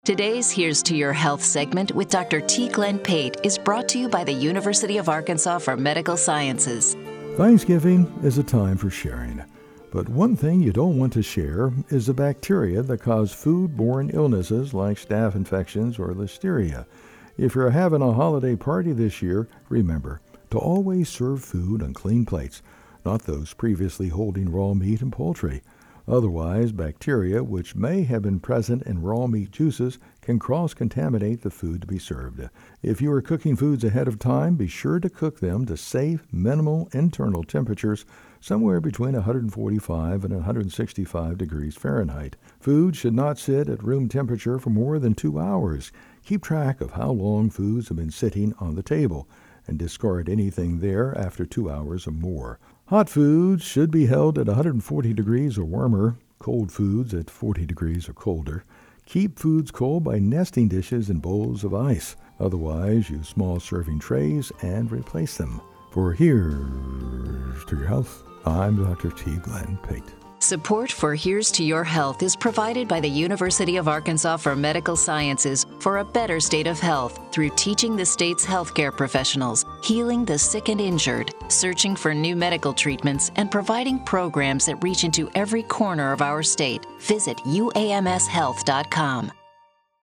Today's Here's to Your Health segment with Dr. T. Glenn Pate is brought to you by the University of Arkansas for Medical Sciences. Thanksgiving is a time for sharing. But one thing you don't want to share is the bacteria that cause food-borne illnesses like staph infections or listeria. If you're having a holiday party this year, remember to always serve food on clean plates, not those previously holding raw meat and poultry. Otherwise, bacteria, which may have been present in raw meat juices, can cross-contaminate the food to be served. If you are cooking foods ahead of time, be sure to cook them to safe, minimal internal temperatures, somewhere between 145 and 165 degrees Fahrenheit. Food should not sit at room temperature for more than 2 hours. Keep track of how long foods have been sitting on the table, and discard anything there after 2 hours or more. Hot foods should be held at 140 degrees or warmer, cold foods at 40 degrees or colder. Keep foods cold by nesting dishes in bowls of ice. Otherwise, use small serving trays and replace them. For Here's to Your Health, I'm Dr. T. Glenn Pate. Support for Here's to Your Health is provided by the University of Arkansas for Medical Sciences for a better state of health through teaching the state's healthcare professionals, healing the sick and injured, searching for new medical treatments, and providing programs that reach into every corner of our state. Visit uamshealth.com.